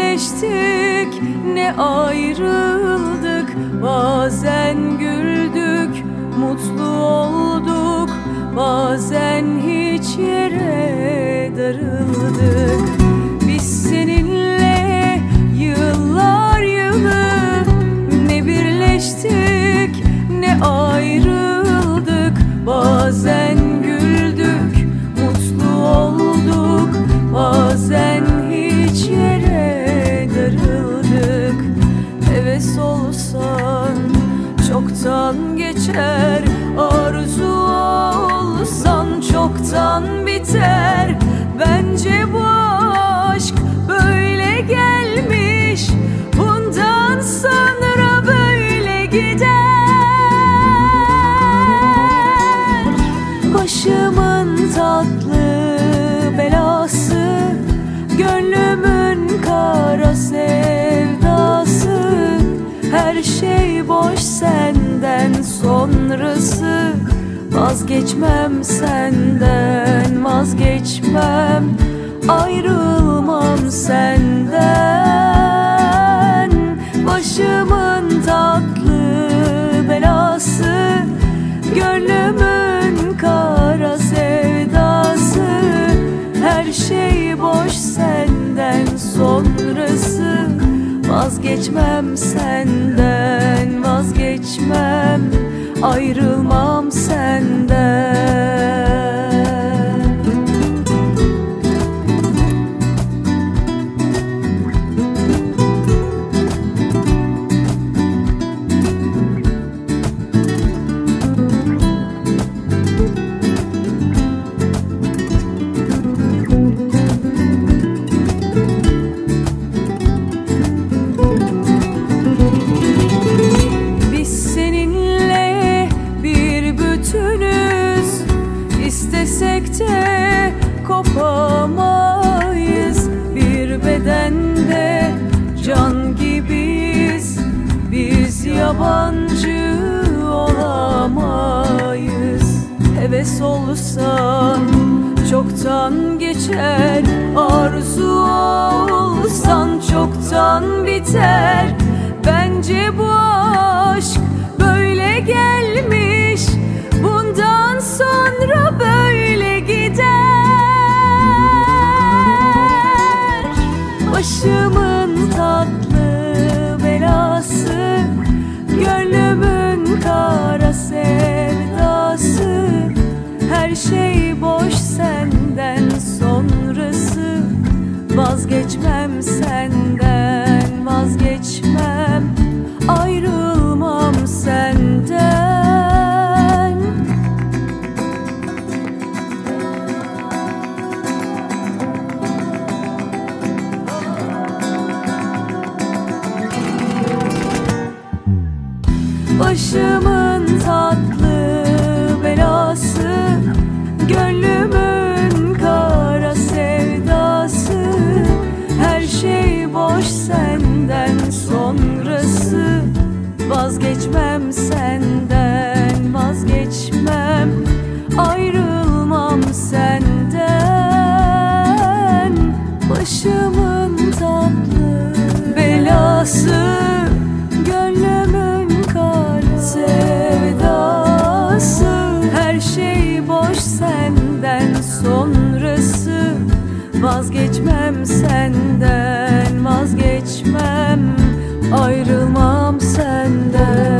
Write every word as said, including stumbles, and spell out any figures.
birleştik ne ayrıldık. Bazen güldük, mutlu olduk, bazen hiç yere darıldık. Biz seninle yıllar yılı ne birleştik ne ayrıldık. Bazen güldük, mutlu olduk, bazen hiç yere darıldık. Heves olsan çoktan geçer, arzu olsan çoktan biter. Bence bu aşk böyle gelmiş, bundan sonra böyle gider. Başımın tatlı belası, gönlümün kara sevdası. Her şey boş senden sonrası. Vazgeçmem senden, vazgeçmem, ayrılmam senden. Başımın tatlı belası, gönlümün kara sevdası. Her şey boş senden sonrası. Vazgeçmem senden, vazgeçmem, ayrılmam senden. İstesek de kopamayız, bir bedende can gibiyiz. Biz yabancı olamayız. Heves olsan çoktan geçer, arzu olsan çoktan biter. Bence bu aşk böyle gelmiş, bundan sonra böyle gider. Başımın tatlı belası, gönlümün kara sevdası. Her şey boş senden sonrası. Vazgeçmem senden, vazgeçmem, ayrılmam senden. Başımın tatlı belası, gönlümün kara sevdası. Her şey boş senden sonrası. Vazgeçmem senden, vazgeçmem, ayrılmam senden. Başımın tatlı belası, gönlümün kara sevdası. Her şey boş senden sonrası. Vazgeçmem senden, vazgeçmem, ayrılmam senden.